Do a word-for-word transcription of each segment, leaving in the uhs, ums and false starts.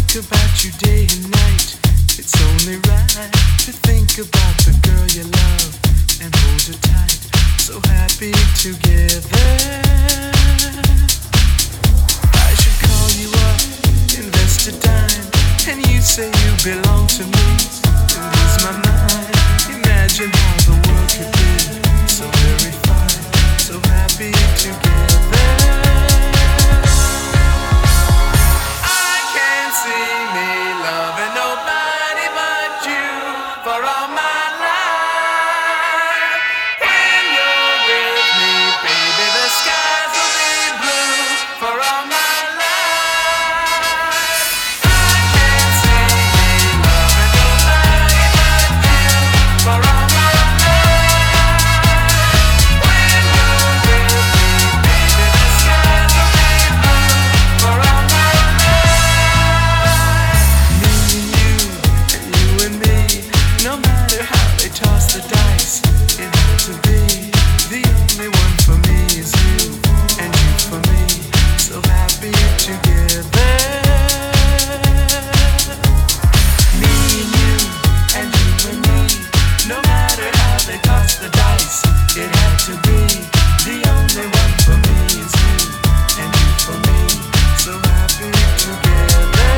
about you day and night. It's only right to think about the girl you love and hold her tight. So happy together. I should call you up, invest a dime, and you say you belong to me. And lose my mind. Imagine how the world could be so very fine, so happy together. See me loving nobody but you for all my life. When you're with me, baby, the skies will be blue for all my life. I can't see me loving nobody but you for all my life. When you're with me, baby, the skies will be blue for all my life. No matter how they toss the dice, it had to be. The only one for me is you, and you for me. So happy together. Me and you, and you and me. No matter how they toss the dice, it had to be. The only one for me is you, and you for me. So happy together.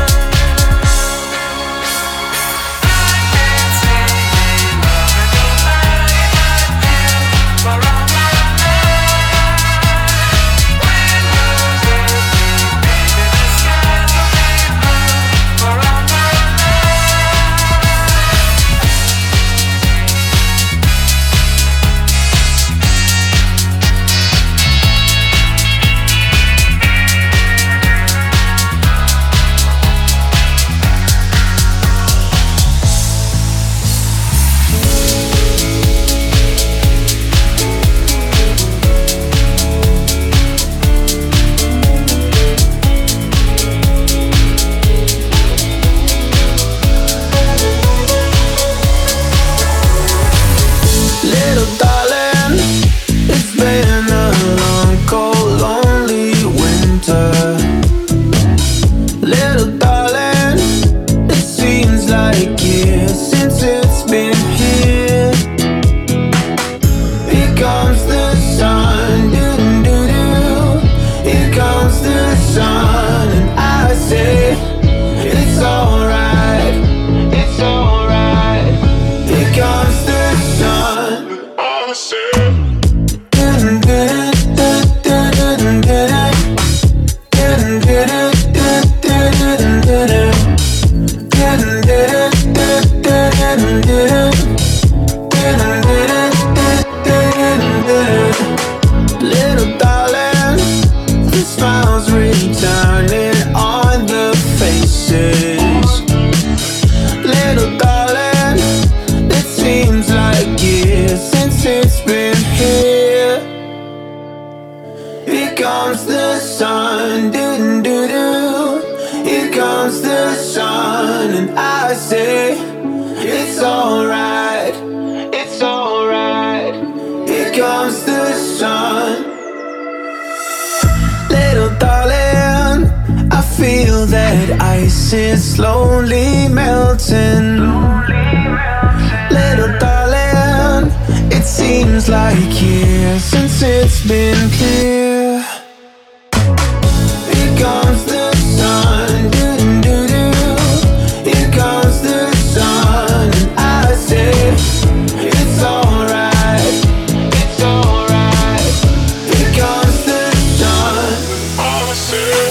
Is slowly melting. Little darling, it seems like years since it's been clear. Here comes the sun, doo doo doo. Here comes the sun, and I say it's alright, it's alright. Here comes the sun, I say.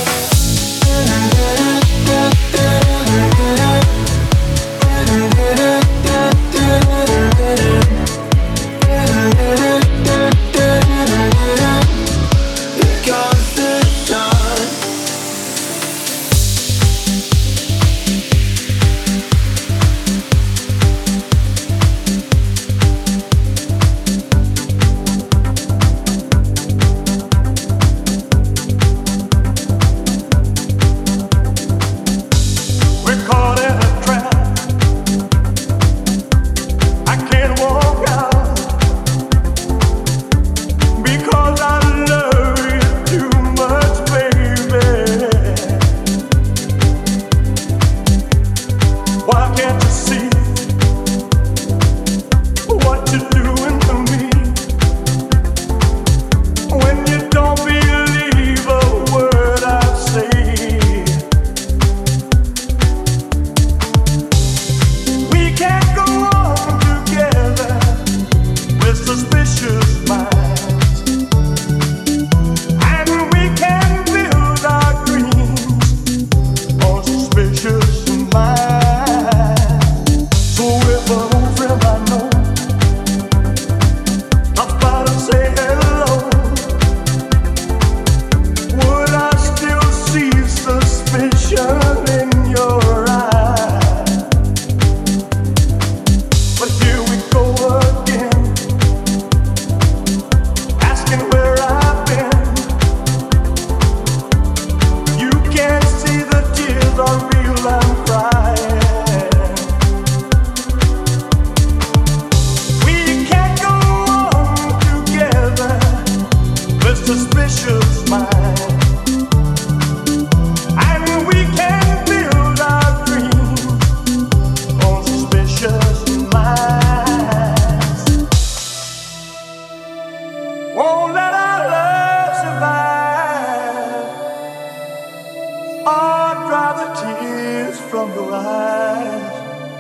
dry the tears from your eyes.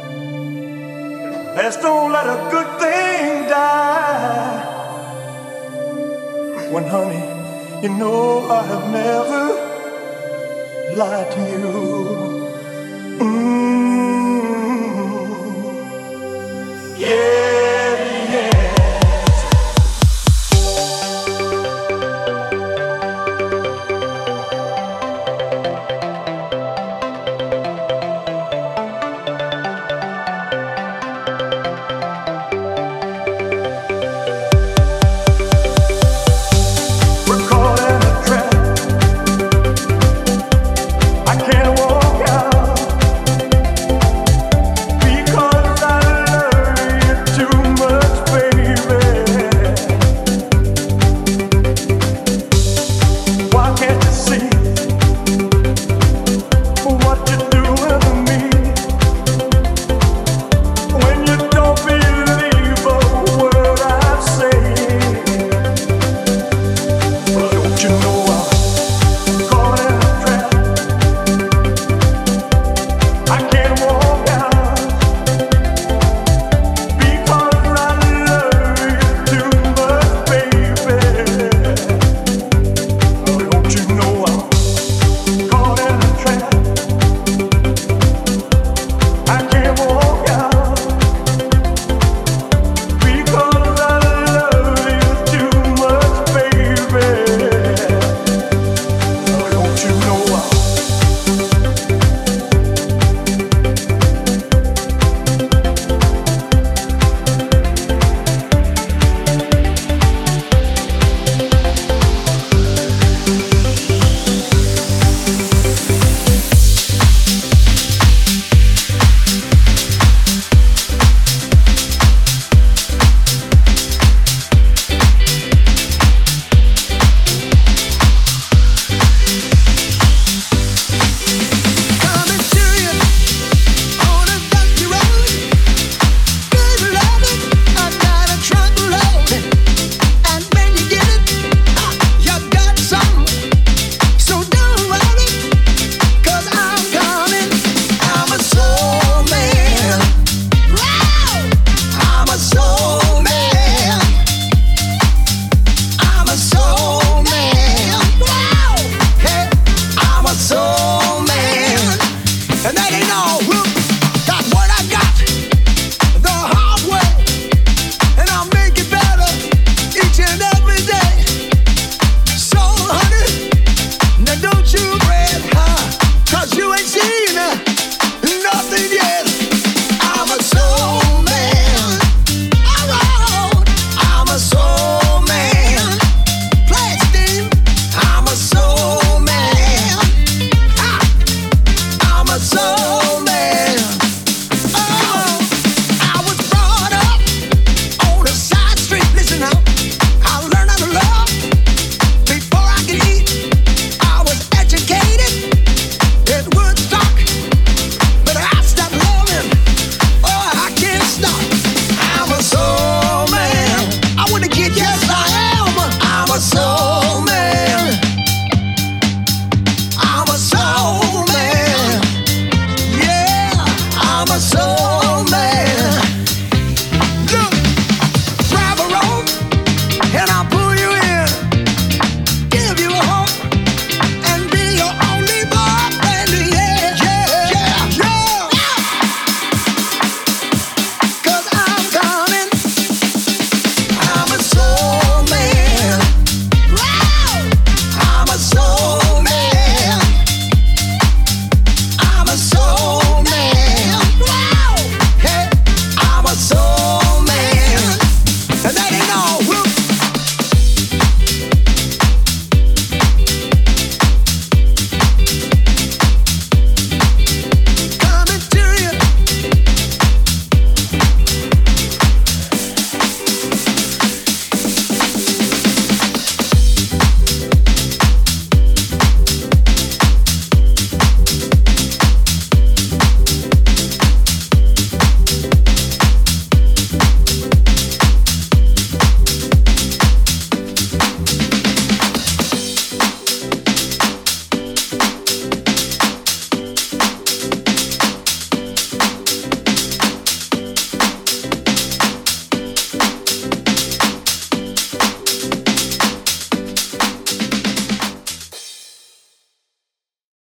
Let's don't let a good thing die. When honey, you know I have never lied to you. Mm.